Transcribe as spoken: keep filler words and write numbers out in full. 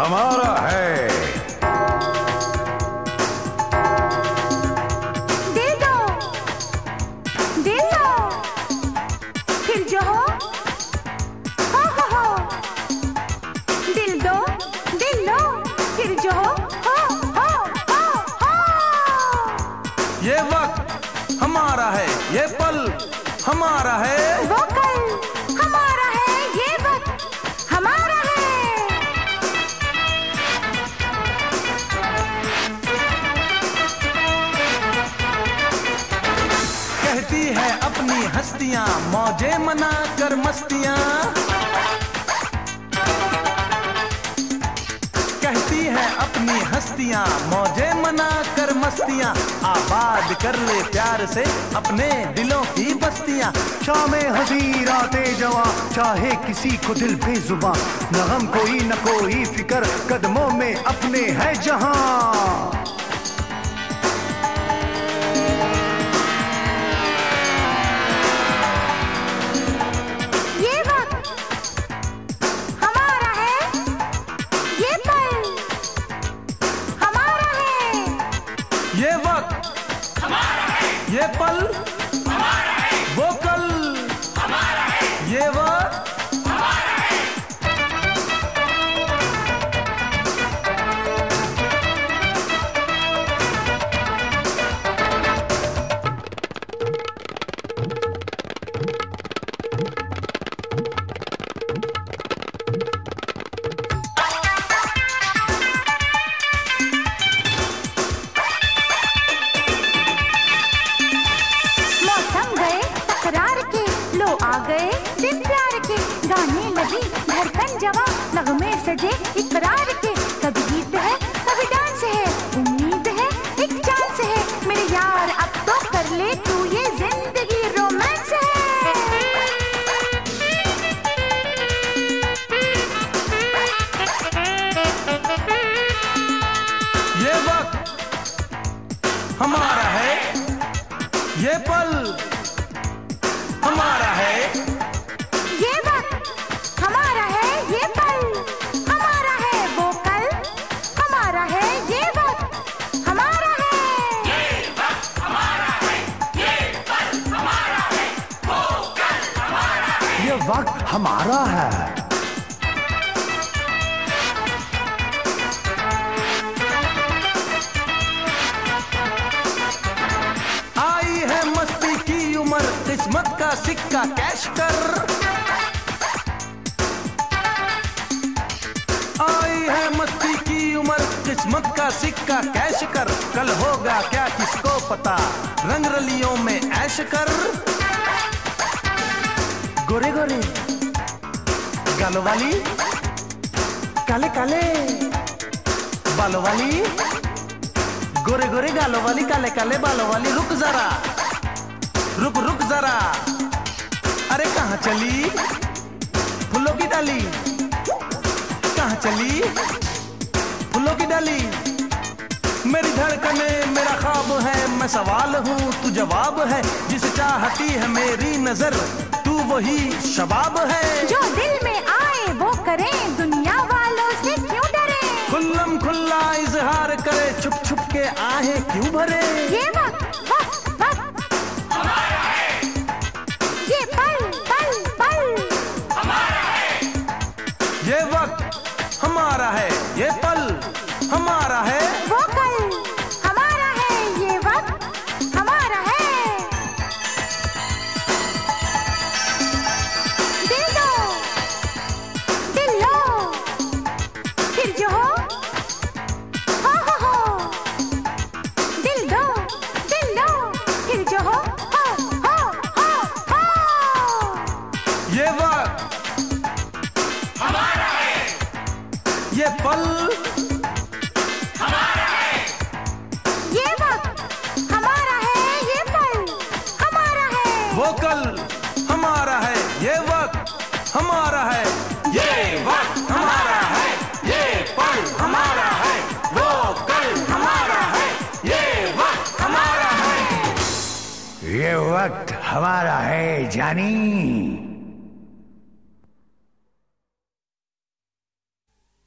हमारा है। दे दो, दे दो, फिर जो हो, हो हो हो। दिल दो, दिल दो, फिर जो हो, हो हो हो हो। ये वक्त हमारा है, ये पल हमारा है, वो कल हमारा है, ये वक्त हमारा है। कहती है अपनी हस्तियां मौजे मना कर मस्तियां, कहती है अपनी हस्तियां मौजे मना कर मस्तियां, आबाद कर ले प्यार से अपने दिलों की बस्तियां। शामे हज़ीर आते जवा चाहे किसी को दिल बेजुबा, न गम कोई न कोई फिकर कदमों में अपने है जहां। ये वक्त हमारा है, ये पल हमारा है। ये वक्त हमारा है, ये पल हमारा है, वो कल हमारा है, ये वक्त हमारा है। मौसम गए तकरार के, लो आ गए दिन प्यार के, गाने लगी धड़कन जवा, नगमे सजे इकरार के। कभी गीत है कभी डांस है, उम्मीद है एक चांस है, मेरे यार अब तो कर ले तू ये जिंदगी रोमांस है। ये वक्त हमारा है, ये पल हमारा है, ये वक्त हमारा है, ये पल हमारा है, वो कल हमारा है, ये वक्त हमारा है। ये वक्त हमारा है, ये पल हमारा है, वो कल हमारा है। ये वक्त हमारा है। आई है मस्ती की उम्र, किस्मत का सिक्का कैश कर, आई है मस्ती की उम्र, किस्मत का सिक्का कैश कर। कल होगा क्या किसको पता, रंग रलियों में ऐश कर। गोरे गोरे गालों वाली, काले काले बालों वाली, गोरे गोरे गालों वाली, काले काले बालों वाली, रुक जरा, रुक रुक जरा, अरे कहाँ चली फूलों की डाली, कहाँ चली फूलों की डाली। मेरी धड़कने मेरा ख्वाब है, मैं सवाल हूँ तू जवाब है, जिसे चाहती है मेरी नजर तू वही शबाब है। जो दिल में आए वो करें, दुनिया वालों से क्यों डरे। खुल्लम खुल्ला इजहार करे, छुप छुप के आहे क्यों भरे। ये वक्त वक्त वक्त हमारा है, ये पल पल पल हमारा है, ये वक्त हमारा है, ये पल हमारा है, वो कल हमारा है, ये वक्त हमारा है। दिल दो, दिल लो, फिर जो हो, हो हो हो। दिल दो, दिल लो, फिर जो हो, हो हो हो हो। ये वक्त हमारा है, ये पल हमारा है, ये वक्त हमारा है, ये पल हमारा है। वो कल हमारा है, ये वक्त हमारा है, ये वक्त हमारा है, ये पल हमारा है, वो कल हमारा है, ये वक्त हमारा है। ये वक्त हमारा है जानी।